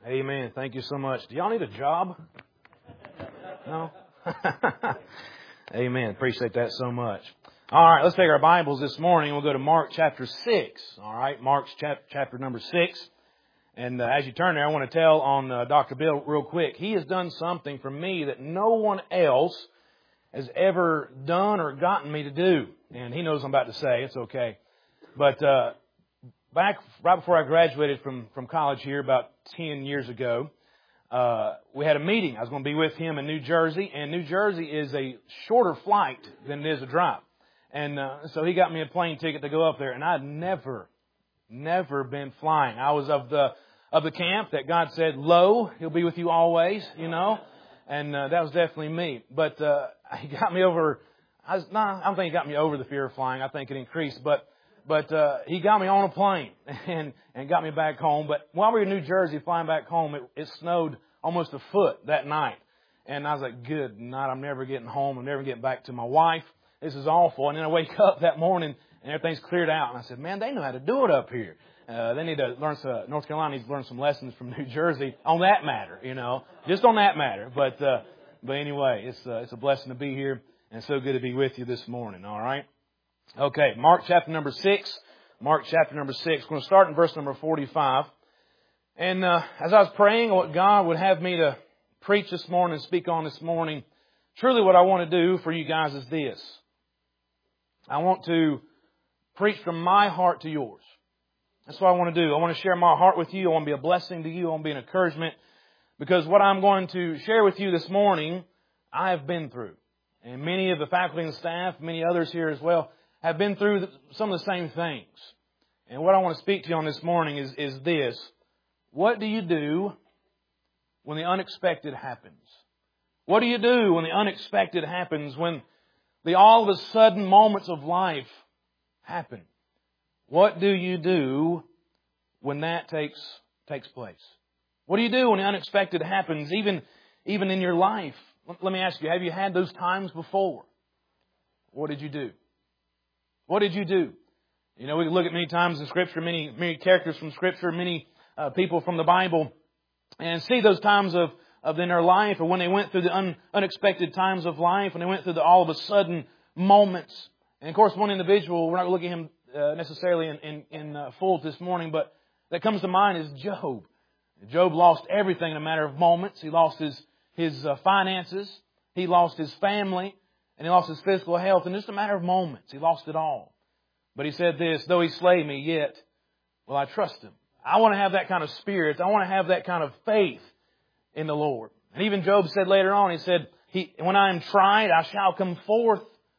Amen. Thank you so much. Do y'all need a job? No? Amen. Appreciate that so much. All right, let's take our Bibles this morning. We'll go to Mark chapter 6. All right, Mark chapter number 6. And as you turn there, I want to tell on Dr. Bill real quick. He has done something for me that no one else has ever done or gotten me to do. And he knows what I'm about to say. It's okay. But back right before I graduated from college here about 10 years ago, we had a meeting. I was going to be with him in New Jersey, and New Jersey is a shorter flight than it is a drive. And so he got me a plane ticket to go up there, and I'd never been flying. I was of the camp that God said, "Lo, He'll be with you always," you know, and that was definitely me. But he got me over. I don't think he got me over the fear of flying. I think it increased, but he got me on a plane and got me back home. But while we were in New Jersey flying back home, it snowed almost a foot that night. And I was like, good night, I'm never getting home. I'm never getting back to my wife. This is awful. And then I wake up that morning and everything's cleared out. And I said, man, they know how to do it up here. They need to learn North Carolina needs to learn some lessons from New Jersey on that matter, you know, just on that matter. But anyway, it's a blessing to be here and so good to be with you this morning. All right. Okay, Mark chapter number 6. Mark chapter number 6. We're going to start in verse number 45. And as I was praying what God would have me to preach this morning and speak on this morning, truly what I want to do for you guys is this. I want to preach from my heart to yours. That's what I want to do. I want to share my heart with you. I want to be a blessing to you. I want to be an encouragement. Because what I'm going to share with you this morning, I have been through. And many of the faculty and staff, many others here as well, have been through some of the same things. And what I want to speak to you on this morning is this. What do you do when the unexpected happens? What do you do when the unexpected happens, when the all of a sudden moments of life happen? What do you do when that takes place? What do you do when the unexpected happens, even in your life? Let me ask you, have you had those times before? What did you do? What did you do? You know, we can look at many times in Scripture, many characters from Scripture, many people from the Bible, and see those times of in their life, or when they went through the unexpected times of life, when they went through the all of a sudden moments. And of course, one individual, we're not going to look at him necessarily in full this morning, but that comes to mind is Job. Job lost everything in a matter of moments. He lost his finances, he lost his family, and he lost his physical health in just a matter of moments. He lost it all. But he said this, though he slay me, yet will I trust him. I want to have that kind of spirit. I want to have that kind of faith in the Lord. And even Job said later on, he said, when I am tried, I shall come forth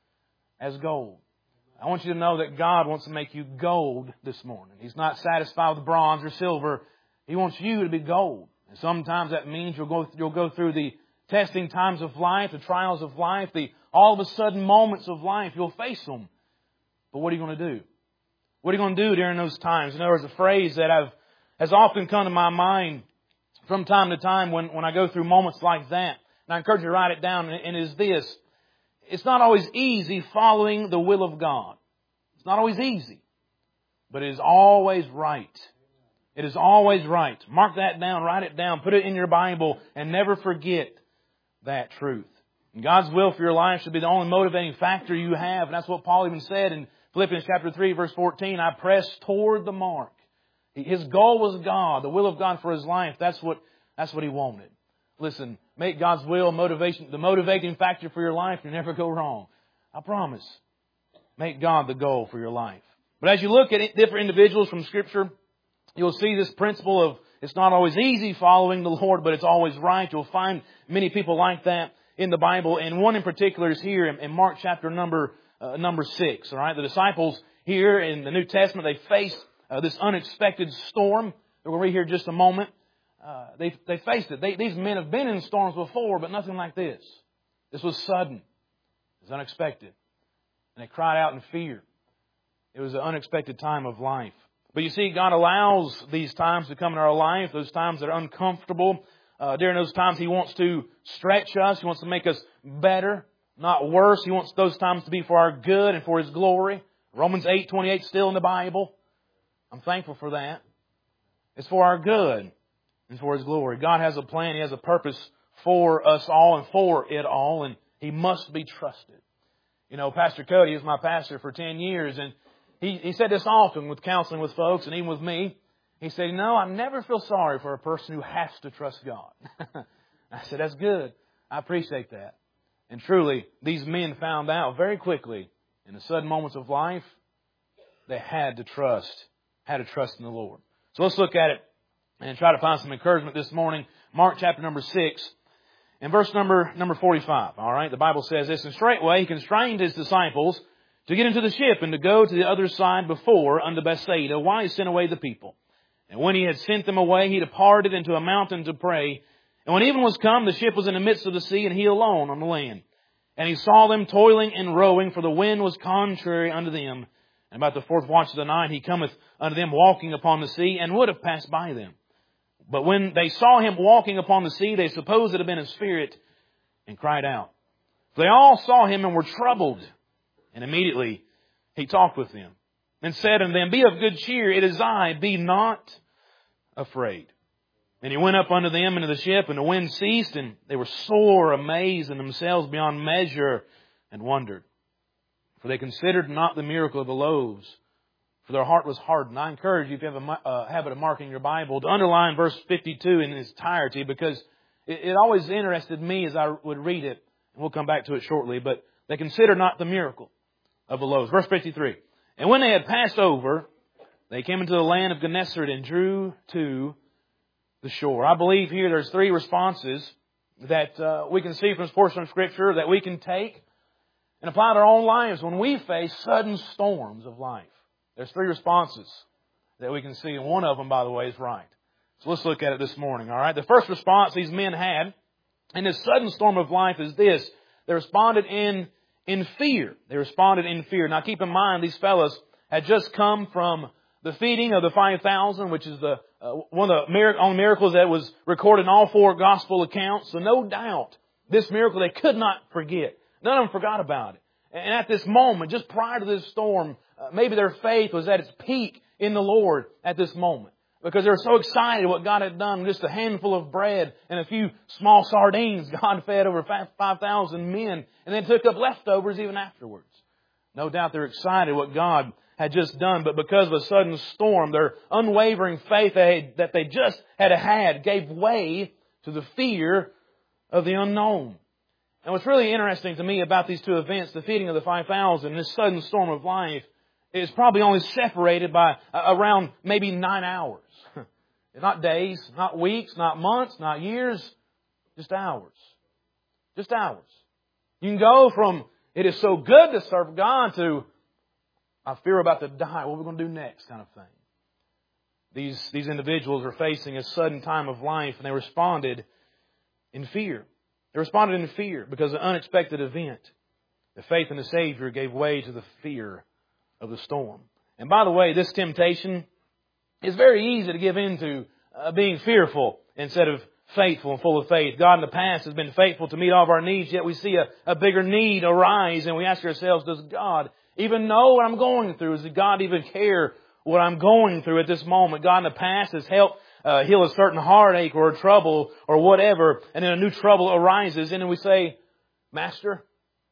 as gold. I want you to know that God wants to make you gold this morning. He's not satisfied with bronze or silver. He wants you to be gold. And sometimes that means you'll go through the testing times of life, the trials of life, the all of a sudden moments of life. You'll face them. But what are you going to do? What are you going to do during those times? You know, there's a phrase that has often come to my mind from time to time when I go through moments like that. And I encourage you to write it down, and it is this. It's not always easy following the will of God. It's not always easy. But it is always right. It is always right. Mark that down, write it down, put it in your Bible, and never forget that truth. And God's will for your life should be the only motivating factor you have. And that's what Paul even said in Philippians chapter 3, verse 14. I press toward the mark. His goal was God, the will of God for his life. That's what he wanted. Listen, make God's will the motivating factor for your life. You never go wrong. I promise. Make God the goal for your life. But as you look at different individuals from Scripture, you'll see this principle of it's not always easy following the Lord, but it's always right. You'll find many people like that in the Bible. And one in particular is here in Mark chapter number 6. All right, the disciples here in the New Testament, they faced this unexpected storm. We're going to read here in just a moment. They faced it. These men have been in storms before, but nothing like this. This was sudden. It was unexpected. And they cried out in fear. It was an unexpected time of life. But you see, God allows these times to come in our life, those times that are uncomfortable. During those times, He wants to stretch us. He wants to make us better, not worse. He wants those times to be for our good and for His glory. Romans 8:28 still in the Bible. I'm thankful for that. It's for our good. and for His glory. God has a plan. He has a purpose for us all and for it all, and He must be trusted. You know, Pastor Cody was my pastor for 10 years, and he said this often with counseling with folks and even with me. He said, you know, I never feel sorry for a person who has to trust God. I said, that's good. I appreciate that. And truly, these men found out very quickly in the sudden moments of life, they had to trust in the Lord. So let's look at it and try to find some encouragement this morning. Mark chapter number 6 and verse number 45. All right, the Bible says this, and straightway He constrained His disciples to get into the ship and to go to the other side before unto Bethsaida, while He sent away the people. And when He had sent them away, He departed into a mountain to pray. And when even was come, the ship was in the midst of the sea, and He alone on the land. And He saw them toiling and rowing, for the wind was contrary unto them. And about the fourth watch of the night, He cometh unto them walking upon the sea, and would have passed by them. But when they saw Him walking upon the sea, they supposed it had been a spirit, and cried out. They all saw Him and were troubled. And immediately He talked with them, and said unto them, Be of good cheer, it is I, be not afraid. And He went up unto them into the ship, and the wind ceased, and they were sore amazed in themselves beyond measure, and wondered. For they considered not the miracle of the loaves, for their heart was hardened. I encourage you, if you have a habit of marking your Bible, to underline verse 52 in its entirety, because it always interested me as I would read it, and we'll come back to it shortly, but they considered not the miracle of the loaves. Verse 53. And when they had passed over, they came into the land of Gennesaret and drew to the shore. I believe here there's three responses that we can see from this portion of Scripture that we can take and apply to our own lives when we face sudden storms of life. There's three responses that we can see, and one of them, by the way, is right. So let's look at it this morning, all right? The first response these men had in this sudden storm of life is this. They responded in fear. They responded in fear. Now keep in mind, these fellows had just come from the feeding of the 5,000, which is one of the only miracles that was recorded in all four gospel accounts. So no doubt, this miracle they could not forget. None of them forgot about it. And at this moment, just prior to this storm, maybe their faith was at its peak in the Lord at this moment. Because they were so excited what God had done. Just a handful of bread and a few small sardines. God fed over 5,000 men. And then took up leftovers even afterwards. No doubt they're excited what God had just done. But because of a sudden storm, their unwavering faith that they just had gave way to the fear of the unknown. And what's really interesting to me about these two events, the feeding of the 5,000 and this sudden storm of life, is probably only separated by around maybe 9 hours. Not days, not weeks, not months, not years, just hours. Just hours. You can go from, it is so good to serve God, to, I fear about to die, what are we going to do next kind of thing. These individuals are facing a sudden time of life, and they responded in fear. They responded in fear because of an unexpected event. The faith in the Savior gave way to the fear of the storm. And by the way, this temptation is very easy to give into being fearful instead of faithful and full of faith. God in the past has been faithful to meet all of our needs, yet we see a bigger need arise, and we ask ourselves, does God even know what I'm going through? Does God even care what I'm going through at this moment? God in the past has helped heal a certain heartache or a trouble or whatever, and then a new trouble arises, and then we say, Master,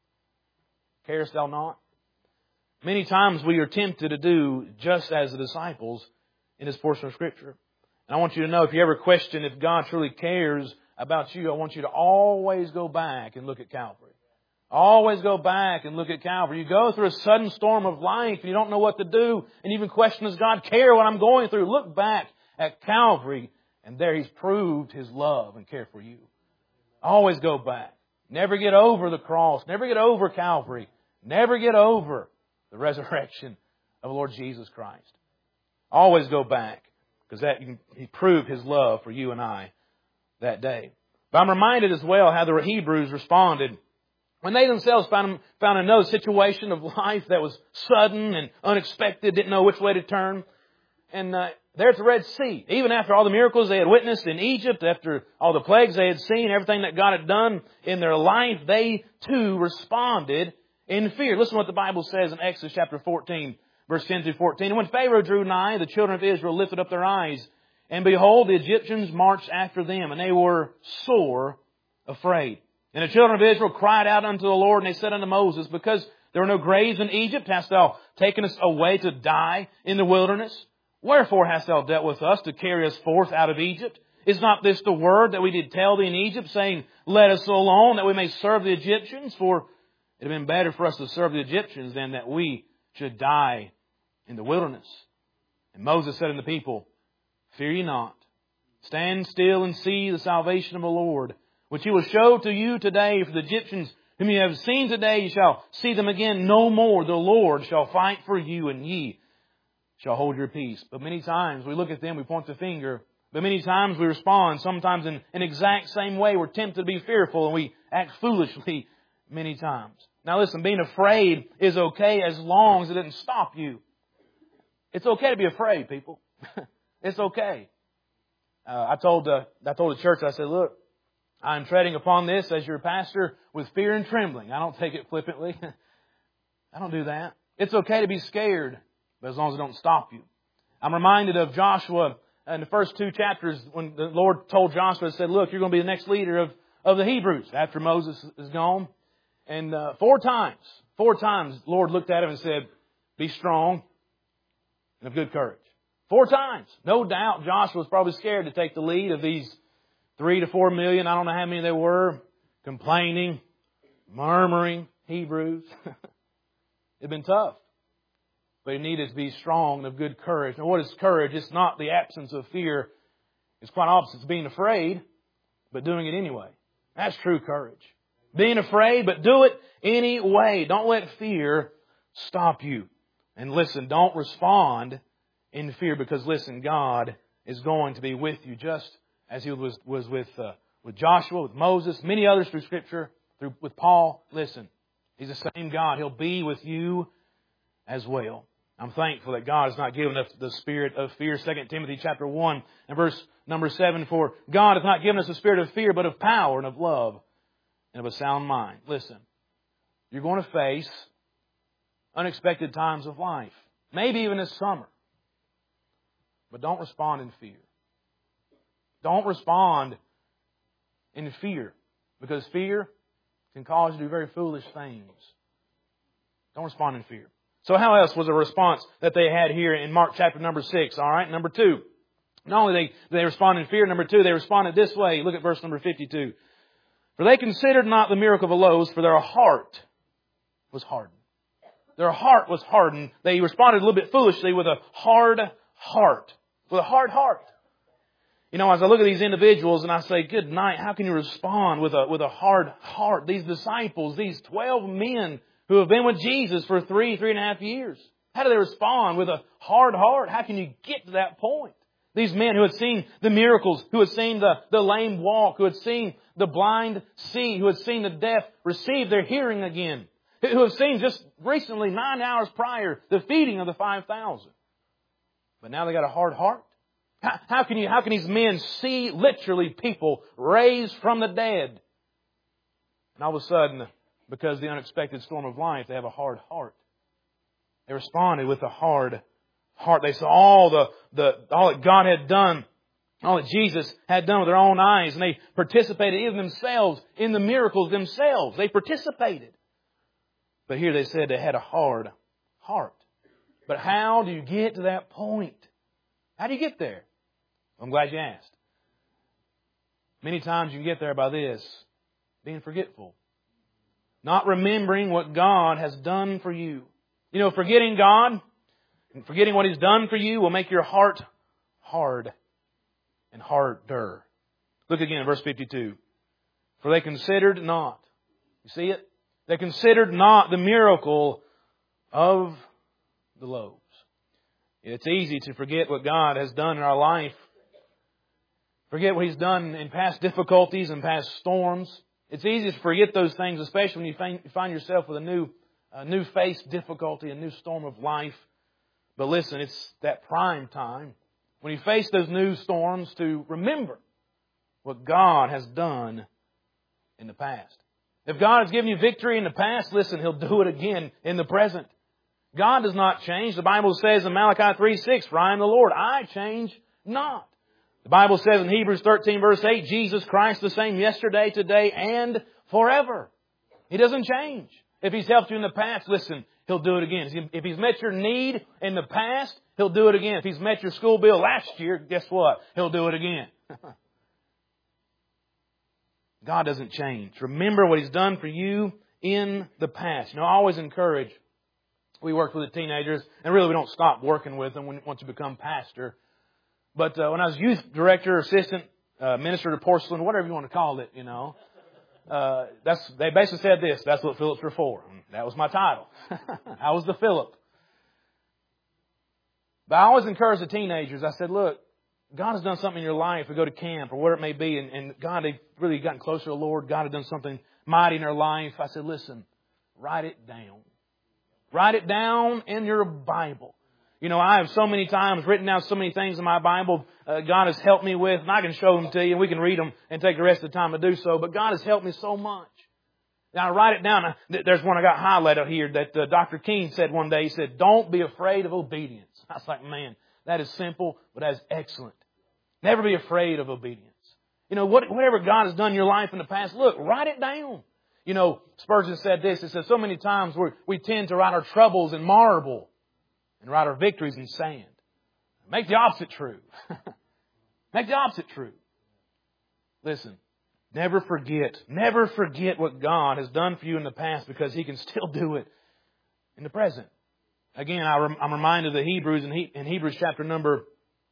carest thou not? Many times we are tempted to do just as the disciples in this portion of Scripture. And I want you to know, if you ever question if God truly cares about you, I want you to always go back and look at Calvary. Always go back and look at Calvary. You go through a sudden storm of life and you don't know what to do, and you even question, does God care what I'm going through? Look back at Calvary, and there He's proved His love and care for you. Always go back. Never get over the cross. Never get over Calvary. Never get over the resurrection of the Lord Jesus Christ. Always go back, because He proved His love for you and I that day. But I'm reminded as well how the Hebrews responded when they themselves found another situation of life that was sudden and unexpected, didn't know which way to turn. And there at the Red Sea, even after all the miracles they had witnessed in Egypt, after all the plagues they had seen, everything that God had done in their life, they too responded in fear. Listen to what the Bible says in Exodus chapter 14, verse 10 through 14. And when Pharaoh drew nigh, the children of Israel lifted up their eyes, And behold, the Egyptians marched after them, and they were sore afraid. And the children of Israel cried out unto the Lord, and they said unto Moses, because there were no graves in Egypt, hast thou taken us away to die in the wilderness? Wherefore hast thou dealt with us to carry us forth out of Egypt? Is not this the word that we did tell thee in Egypt, saying, let us alone, that we may serve the Egyptians? For it had been better for us to serve the Egyptians than that we should die in the wilderness. And Moses said unto the people, fear ye not. Stand still and see the salvation of the Lord, which He will show to you today. For the Egyptians whom you have seen today, you shall see them again no more. The Lord shall fight for you, and ye shall hold your peace. But many times we look at them, we point the finger. But many times we respond, sometimes in an exact same way. We're tempted to be fearful, and we act foolishly many times. Now listen, being afraid is okay as long as it doesn't stop you. It's okay to be afraid, people. It's okay. I told the church, I said, look, I'm treading upon this as your pastor with fear and trembling. I don't take it flippantly. I don't do that. It's okay to be scared, but as long as it don't stop you. I'm reminded of Joshua in the first 2 chapters when the Lord told Joshua, said, look, you're going to be the next leader of the Hebrews after Moses is gone. And 4 times, the Lord looked at him and said, be strong and of good courage. 4 times. No doubt Joshua was probably scared to take the lead of these 3 to 4 million, I don't know how many there were, complaining, murmuring Hebrews. It'd been tough. But he needed to be strong and of good courage. Now what is courage? It's not the absence of fear. It's quite opposite. It's being afraid, but doing it anyway. That's true courage. Being afraid, but do it anyway. Don't let fear stop you. And listen, don't respond in fear, because listen, God is going to be with you just as He was with Joshua, with Moses, many others through Scripture, with Paul. Listen, He's the same God. He'll be with you as well. I'm thankful that God has not given us the spirit of fear. 2 Timothy chapter 1 and verse number 7, for God hath not given us a spirit of fear, but of power and of love and of a sound mind. Listen, you're going to face unexpected times of life, maybe even this summer. But don't respond in fear. Don't respond in fear, because fear can cause you to do very foolish things. Don't respond in fear. So how else was a response that they had here in Mark chapter number 6? All right, number 2. Not only they responded in fear, number 2, they responded this way. Look at verse number 52. For they considered not the miracle of the loaves, for their heart was hardened. Their heart was hardened. They responded a little bit foolishly with a hard heart. With a hard heart. You know, as I look at these individuals and I say, good night, how can you respond with a hard heart? These disciples, these 12 men who have been with Jesus for 3.5 years. How do they respond with a hard heart? How can you get to that point? These men who had seen the miracles, who had seen the lame walk, who had seen the blind see, who had seen the deaf receive their hearing again, who have seen just recently, 9 hours prior, the feeding of the 5,000. But now they got a hard heart. How can these men see literally people raised from the dead? And all of a sudden, because of the unexpected storm of life, they have a hard heart. They responded with a hard heart. They saw all that God had done, all that Jesus had done with their own eyes, and they participated even themselves in the miracles themselves. They participated. But here they said they had a hard heart. But how do you get to that point? How do you get there? I'm glad you asked. Many times you can get there by this, being forgetful. Not remembering what God has done for you. You know, forgetting God and forgetting what He's done for you will make your heart hard and harder. Look again at verse 52. For they considered not. You see it? They considered not the miracle of the loaves. It's easy to forget what God has done in our life. Forget what He's done in past difficulties and past storms. It's easy to forget those things, especially when you find yourself with a new faced difficulty, a new storm of life. But listen, it's that prime time when you face those new storms to remember what God has done in the past. If God has given you victory in the past, listen, He'll do it again in the present. God does not change. The Bible says in Malachi 3:6, for I am the Lord, I change not. The Bible says in Hebrews 13 verse 8, Jesus Christ the same yesterday, today, and forever. He doesn't change. If He's helped you in the past, listen, He'll do it again. If He's met your need in the past, He'll do it again. If He's met your school bill last year, guess what? He'll do it again. God doesn't change. Remember what He's done for you in the past. I always encourage, we worked with the teenagers, and really we don't stop working with them once you become pastor. But when I was youth director, assistant, minister to porcelain, whatever you want to call it, they basically said this, that's what Phillips were for. That was my title. I was the Philip. But I always encourage the teenagers, I said, look, God has done something in your life, or go to camp, or whatever it may be, and God, they've really gotten closer to the Lord. God had done something mighty in their life. I said, listen, write it down. Write it down in your Bible. I have so many times written down so many things in my Bible God has helped me with, and I can show them to you, and we can read them and take the rest of the time to do so. But God has helped me so much. Now, I write it down. There's one I got highlighted here that Dr. King said one day. He said, don't be afraid of obedience. I was like, man, that is simple, but that is excellent. Never be afraid of obedience. Whatever God has done in your life in the past, look, write it down. Spurgeon said this. He said, so many times we tend to write our troubles in marble and write our victories in sand. Make the opposite true. Make the opposite true. Listen, never forget what God has done for you in the past, because He can still do it in the present. Again, I'm reminded of the Hebrews in Hebrews chapter number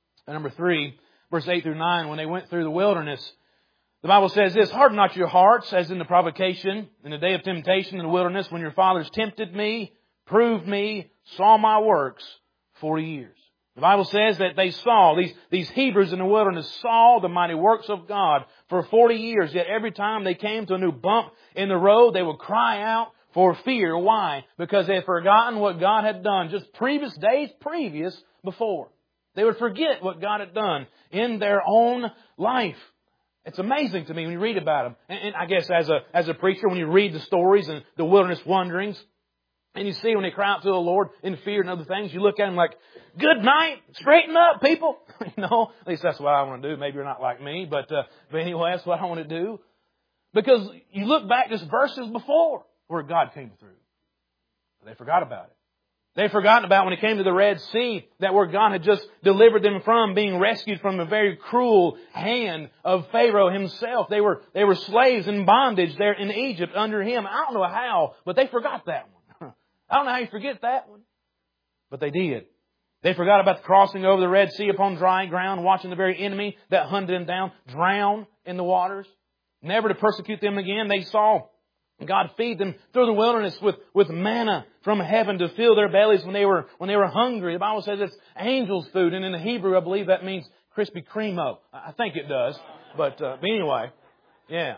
3, verse 8 through 9, when they went through the wilderness. The Bible says this, harden not your hearts as in the provocation, in the day of temptation in the wilderness, when your fathers tempted me, proved me, saw my works 40 years. The Bible says that they saw, these Hebrews in the wilderness saw the mighty works of God for 40 years. Yet every time they came to a new bump in the road, they would cry out for fear. Why? Because they had forgotten what God had done just days previous before. They would forget what God had done in their own life. It's amazing to me when you read about them. And I guess as a preacher, when you read the stories and the wilderness wanderings, and you see when they cry out to the Lord in fear and other things, you look at them like, good night, straighten up, people. At least that's what I want to do. Maybe you're not like me, but anyway, that's what I want to do. Because you look back just verses before where God came through. They forgot about it. They'd forgotten about when it came to the Red Sea, that where God had just delivered them from, being rescued from the very cruel hand of Pharaoh himself. They were slaves in bondage there in Egypt under him. I don't know how, but they forgot that one. I don't know how you forget that one. But they did. They forgot about the crossing over the Red Sea upon dry ground, watching the very enemy that hunted them down, drown in the waters, never to persecute them again. They saw God feed them through the wilderness with manna from heaven to fill their bellies when they were hungry. The Bible says it's angels' food, and in the Hebrew, I believe that means Krispy Kreme. I think it does. But anyway, yeah.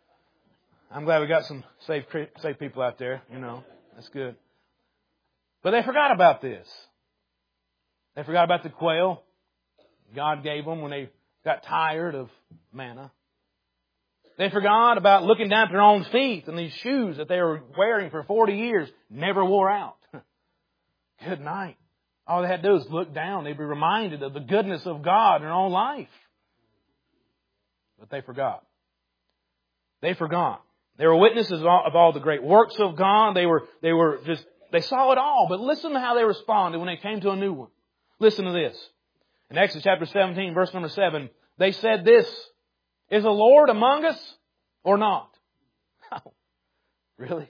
I'm glad we got some safe people out there. That's good. But they forgot about this. They forgot about the quail God gave them when they got tired of manna. They forgot about looking down at their own feet and these shoes that they were wearing for 40 years never wore out. Good night. All they had to do is look down. They'd be reminded of the goodness of God in their own life. But they forgot. They forgot. They were witnesses of all the great works of God. They saw it all. But listen to how they responded when they came to a new one. Listen to this. In Exodus chapter 17, verse number 7, they said this, is the Lord among us or not? Oh, really?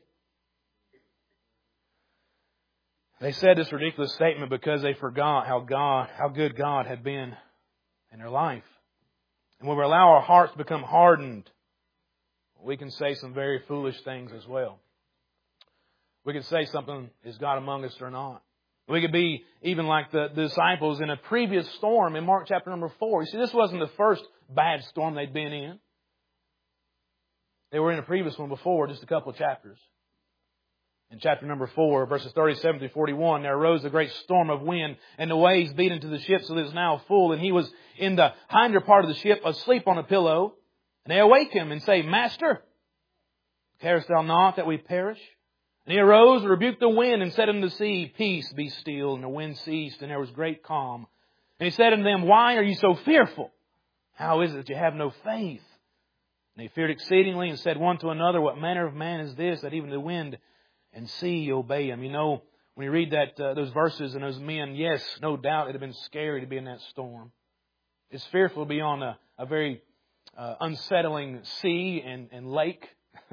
They said this ridiculous statement because they forgot how good God had been in their life. And when we allow our hearts to become hardened, we can say some very foolish things as well. We can say something, is God among us or not? We could be even like the disciples in a previous storm in Mark chapter number 4. You see, this wasn't the first bad storm they'd been in. They were in a previous one before, just a couple of chapters. In chapter number 4, verses 37 through 41, there arose a great storm of wind, and the waves beat into the ship so that it is now full. And he was in the hinder part of the ship, asleep on a pillow. And they awake him and say, Master, carest thou not that we perish? And he arose and rebuked the wind and said unto the sea, Peace, be still. And the wind ceased, and there was great calm. And he said unto them, Why are you so fearful? How is it that you have no faith? And they feared exceedingly and said one to another, What manner of man is this, that even the wind and sea obey him? You know, when you read those verses and those men, yes, no doubt it would have been scary to be in that storm. It's fearful to be on a very unsettling sea and lake.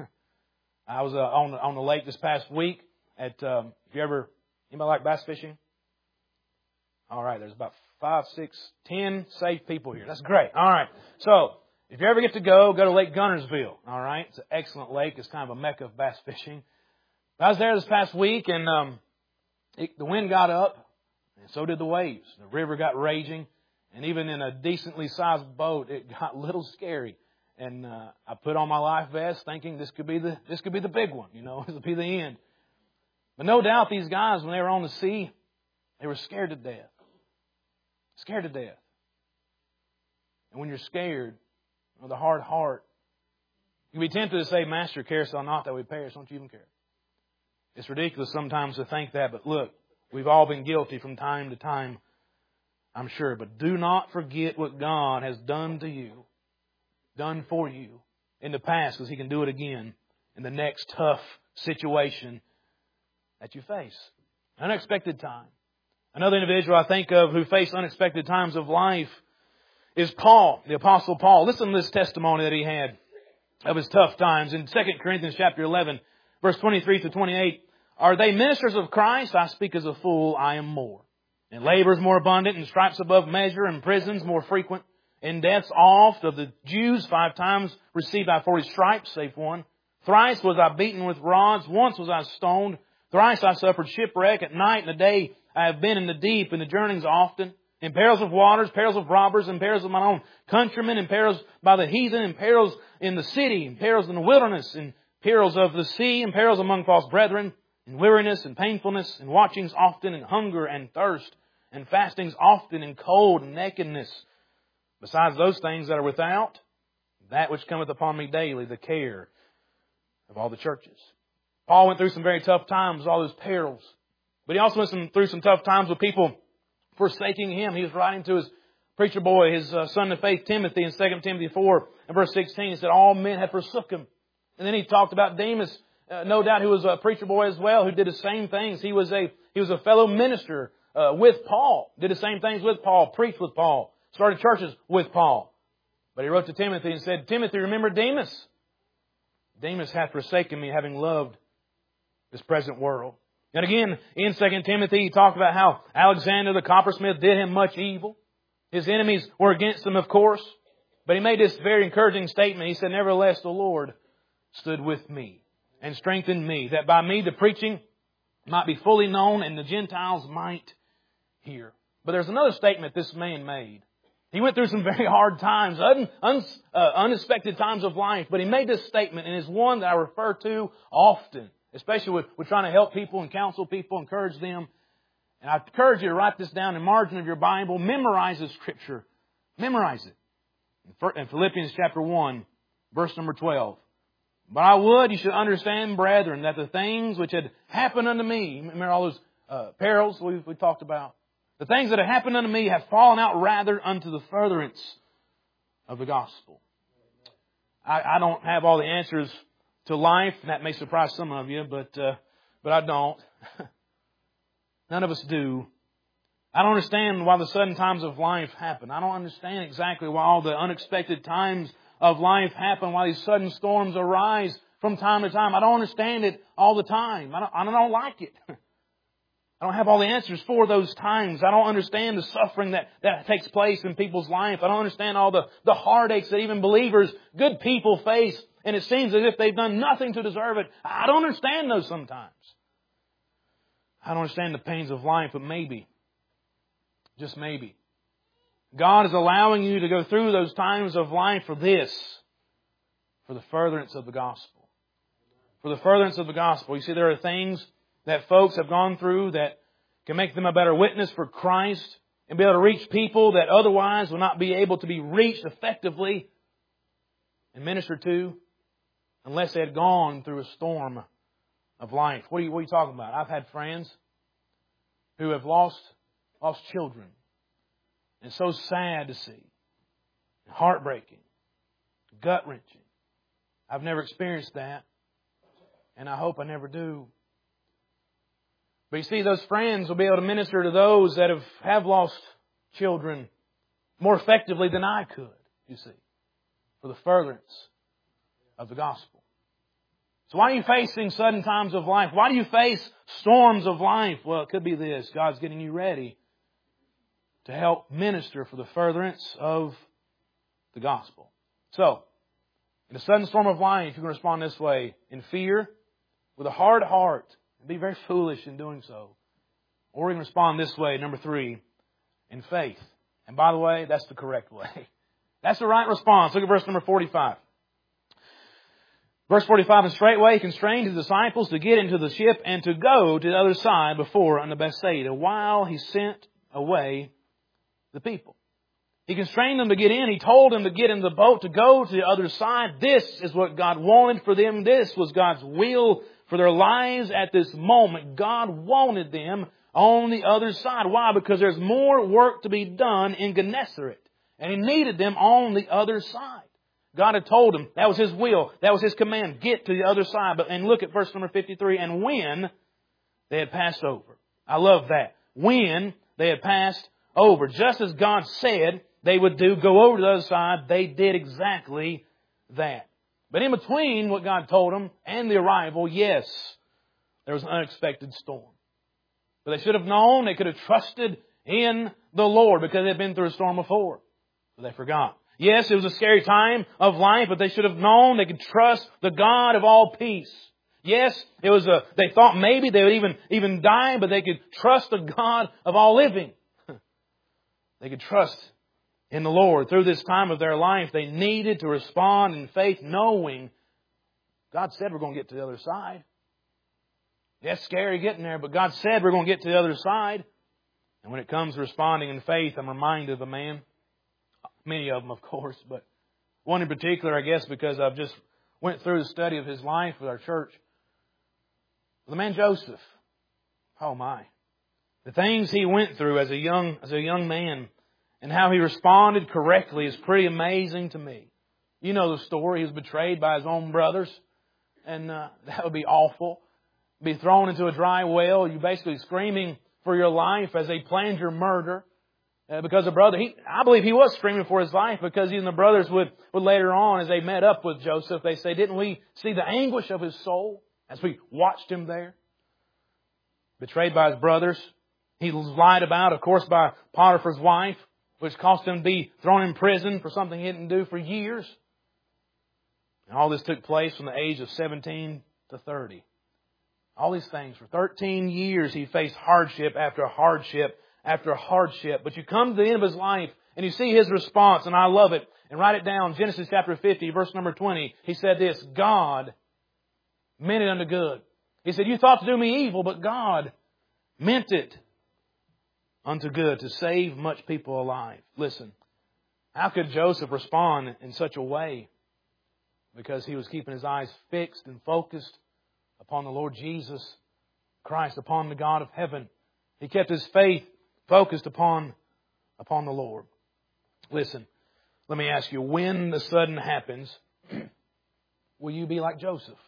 I was on the lake this past week. Anybody like bass fishing? All right, there's about 5, 6, 10 safe people here. That's great. All right, so if you ever get to go to Lake Gunnersville. All right, it's an excellent lake. It's kind of a mecca of bass fishing. I was there this past week, and the wind got up, and so did the waves. The river got raging, and even in a decently sized boat, it got a little scary. And I put on my life vest, thinking this could be the big one. You know, this would be the end. But no doubt, these guys, when they were on the sea, they were scared to death. Scared to death. And when you're scared, with a hard heart, you can be tempted to say, Master, carest thou not that we perish? Don't you even care? It's ridiculous sometimes to think that, but look, we've all been guilty from time to time, I'm sure. But do not forget what God has done to you, done for you in the past, because He can do it again in the next tough situation that you face. Unexpected time. Another individual I think of who faced unexpected times of life is Paul, the Apostle Paul. Listen to this testimony that he had of his tough times. In 2 Corinthians chapter 11, verse 23 to 28, Are they ministers of Christ? I speak as a fool, I am more. In labors more abundant, in stripes above measure, in prisons more frequent, in deaths oft. Of the Jews 5 times received I 40 stripes, save one. Thrice was I beaten with rods, once was I stoned. Thrice I suffered shipwreck, at night and a day I have been in the deep, in the journeyings often, in perils of waters, perils of robbers, in perils of my own countrymen, in perils by the heathen, in perils in the city, in perils in the wilderness, in perils of the sea, in perils among false brethren, in weariness and painfulness, in watchings often, in hunger and thirst, and fastings often, in cold and nakedness. Besides those things that are without, that which cometh upon me daily, the care of all the churches. Paul went through some very tough times, all those perils. But he also went through some tough times with people forsaking him. He was writing to his preacher boy, his son of faith, Timothy, in 2 Timothy 4 and verse 16. He said, all men have forsook him. And then he talked about Demas, no doubt, who was a preacher boy as well, who did the same things. He was a fellow minister with Paul. Did the same things with Paul, preached with Paul, started churches with Paul. But he wrote to Timothy and said, Timothy, remember Demas. Demas hath forsaken me, having loved this present world. And again, in 2 Timothy, he talked about how Alexander the coppersmith did him much evil. His enemies were against him, of course. But he made this very encouraging statement. He said, Nevertheless, the Lord stood with me and strengthened me, that by me the preaching might be fully known and the Gentiles might hear. But there's another statement this man made. He went through some very hard times, unexpected times of life. But he made this statement, and it's one that I refer to often. Especially with trying to help people and counsel people, encourage them. And I encourage you to write this down in the margin of your Bible. Memorize this Scripture. Memorize it. In Philippians chapter 1, verse number 12. But I would you should understand, brethren, that the things which had happened unto me, remember all those perils we talked about? The things that have happened unto me have fallen out rather unto the furtherance of the gospel. I don't have all the answers to life. That may surprise some of you, but I don't. None of us do. I don't understand why the sudden times of life happen. I don't understand exactly why all the unexpected times of life happen, why these sudden storms arise from time to time. I don't understand it all the time. I don't like it. I don't have all the answers for those times. I don't understand the suffering that takes place in people's life. I don't understand all the heartaches that even believers, good people face. And it seems as if they've done nothing to deserve it. I don't understand those sometimes. I don't understand the pains of life, but maybe, just maybe, God is allowing you to go through those times of life for this, for the furtherance of the gospel. For the furtherance of the gospel. You see, there are things that folks have gone through that can make them a better witness for Christ and be able to reach people that otherwise will not be able to be reached effectively and ministered to unless they had gone through a storm of life. What are you talking about? I've had friends who have lost children. And it's so sad to see. heartbreaking, gut-wrenching. I've never experienced that, and I hope I never do. But you see, those friends will be able to minister to those that have lost children more effectively than I could, you see, for the furtherance of the gospel. So why are you facing sudden times of life? Why do you face storms of life? Well, it could be this. God's getting you ready to help minister for the furtherance of the gospel. So, in a sudden storm of life, you can respond this way: in fear, with a hard heart, and be very foolish in doing so. Or you can respond this way, number 3, in faith. And by the way, that's the correct way. That's the right response. Look at verse number 45. Verse 45, and straightway he constrained his disciples to get into the ship and to go to the other side before unto Bethsaida, while he sent away the people. He constrained them to get in. He told them to get in the boat, to go to the other side. This is what God wanted for them. This was God's will for their lives at this moment. God wanted them on the other side. Why? Because there's more work to be done in Gennesaret. And He needed them on the other side. God had told them, that was His will, that was His command, get to the other side. And look at verse number 53, and when they had passed over. I love that. When they had passed over. Just as God said they would do, go over to the other side, they did exactly that. But in between what God told them and the arrival, yes, there was an unexpected storm. But they should have known, they could have trusted in the Lord because they had been through a storm before. But they forgot. Yes, it was a scary time of life, but they should have known they could trust the God of all peace. Yes, they thought maybe they would even die, but they could trust the God of all living. They could trust in the Lord. Through this time of their life, they needed to respond in faith, knowing God said we're going to get to the other side. Yes, scary getting there, but God said we're going to get to the other side. And when it comes to responding in faith, I'm reminded of a man. Many of them, of course, but one in particular, I guess, because I've just went through the study of his life with our church. The man Joseph. Oh my. The things he went through as a young man and how he responded correctly is pretty amazing to me. You know the story. He was betrayed by his own brothers, and that would be awful. Be thrown into a dry well. You're basically screaming for your life as they planned your murder. Because a brother, I believe he was screaming for his life, because even the brothers would later on, as they met up with Joseph, they say, didn't we see the anguish of his soul as we watched him there? Betrayed by his brothers. He was lied about, of course, by Potiphar's wife, which cost him to be thrown in prison for something he didn't do for years. And all this took place from the age of 17 to 30. All these things. For 13 years he faced hardship after hardship after hardship. But you come to the end of his life and you see his response, and I love it. And write it down. Genesis chapter 50, verse number 20. He said this: God meant it unto good. He said, you thought to do me evil, but God meant it unto good, to save much people alive. Listen, how could Joseph respond in such a way? Because he was keeping his eyes fixed and focused upon the Lord Jesus Christ, upon the God of heaven. He kept his faith focused upon the Lord. Listen, let me ask you, when the sudden happens, will you be like Joseph?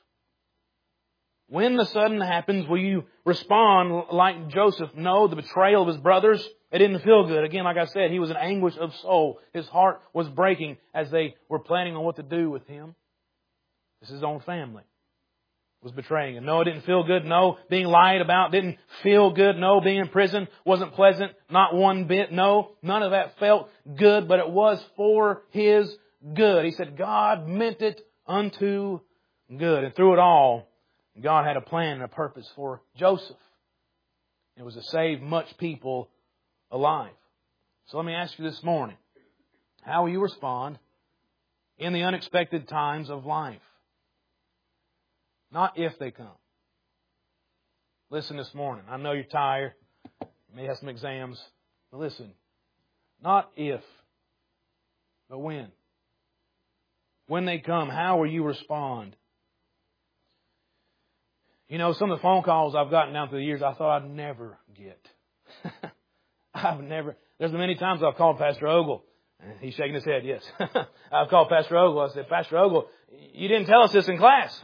When the sudden happens, will you respond like Joseph? No, the betrayal of his brothers, it didn't feel good. Again, like I said, he was in anguish of soul. His heart was breaking as they were planning on what to do with him. This is his own family was betraying him. No, it didn't feel good. No, being lied about didn't feel good. No, being in prison wasn't pleasant. Not one bit. No, none of that felt good, but it was for his good. He said, God meant it unto good. And through it all, God had a plan and a purpose for Joseph. It was to save much people alive. So let me ask you this morning, how will you respond in the unexpected times of life? Not if they come. Listen this morning. I know you're tired. You may have some exams. But listen, not if, but when. When they come, how will you respond? You know, some of the phone calls I've gotten down through the years, I thought I'd never get. There's been many times I've called Pastor Ogle And he's shaking his head, yes. I've called Pastor Ogle. I said, Pastor Ogle, you didn't tell us this in class.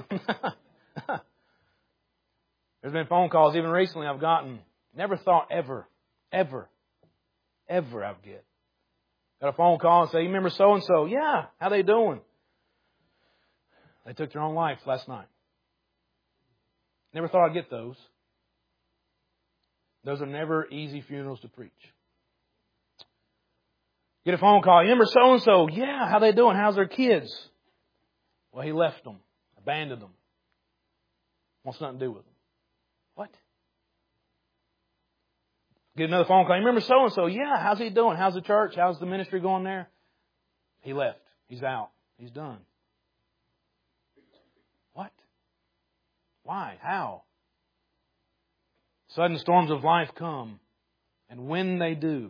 There's been phone calls even recently I've gotten. Never thought ever I'd get. Got a phone call and say, you remember so-and-so? Yeah, how they doing? They took their own life last night. Never thought I'd get those. Those are never easy funerals to preach. Get a phone call. You remember so-and-so? Yeah, how they doing? How's their kids? Well, he left them. Abandoned them. Wants nothing to do with them. What? Get another phone call. You remember so-and-so? Yeah, how's he doing? How's the church? How's the ministry going there? He left. He's out. He's done. What? Why? How? Sudden storms of life come. And when they do,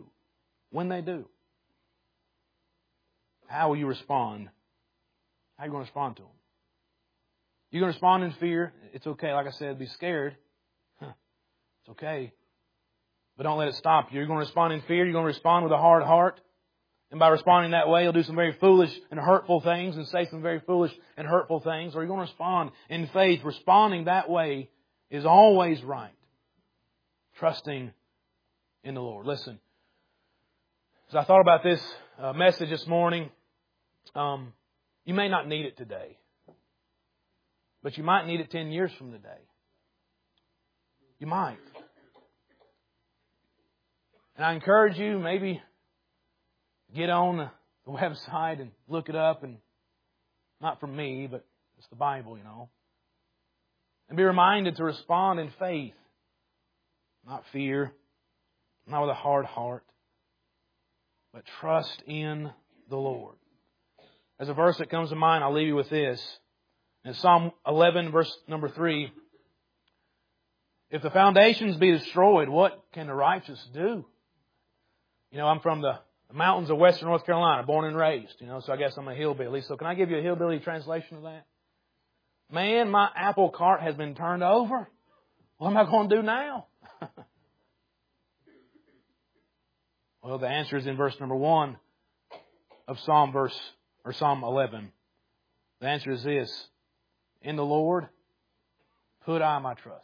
how will you respond? How are you going to respond to them? You're going to respond in fear. It's okay. Like I said, be scared. It's okay. But don't let it stop you. You're going to respond in fear. You're going to respond with a hard heart. And by responding that way, you'll do some very foolish and hurtful things and say some very foolish and hurtful things. Or you're going to respond in faith. Responding that way is always right. Trusting in the Lord. Listen, as I thought about this message this morning, you may not need it today. But you might need it 10 years from today. You might. And I encourage you, maybe get on the website and look it up. And not from me, but it's the Bible, you know. And be reminded to respond in faith. Not fear. Not with a hard heart. But trust in the Lord. As a verse that comes to mind, I'll leave you with this. In Psalm 11, verse number 3, if the foundations be destroyed, what can the righteous do? You know, I'm from the mountains of western North Carolina, born and raised, you know, so I guess I'm a hillbilly. So can I give you a hillbilly translation of that? Man, my apple cart has been turned over. What am I going to do now? Well, the answer is in verse number 1 of Psalm 11. The answer is this. In the Lord, put I my trust.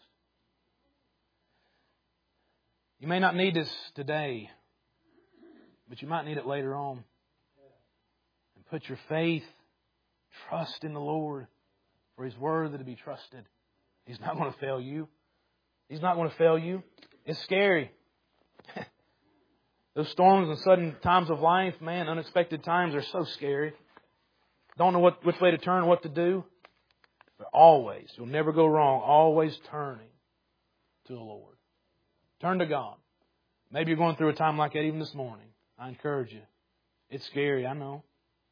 You may not need this today, but you might need it later on. And put your faith, trust in the Lord, for He's worthy to be trusted. He's not going to fail you. He's not going to fail you. It's scary. Those storms and sudden times of life, man, unexpected times are so scary. Don't know which way to turn, what to do. But always, you'll never go wrong, always turning to the Lord. Turn to God. Maybe you're going through a time like that even this morning. I encourage you. It's scary, I know.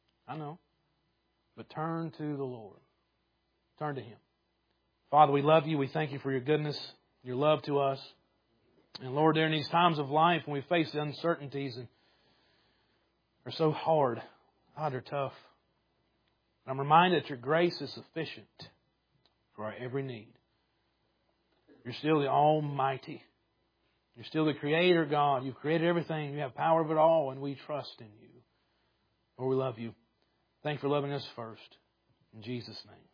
But turn to the Lord. Turn to Him. Father, we love You. We thank You for Your goodness, Your love to us. And Lord, during these times of life when we face the uncertainties and are so hard, God, they're tough. I'm reminded that Your grace is sufficient for our every need. You're still the Almighty. You're still the Creator, God. You've created everything. You have power of it all, and we trust in You. Lord, we love You. Thank You for loving us first. In Jesus' name.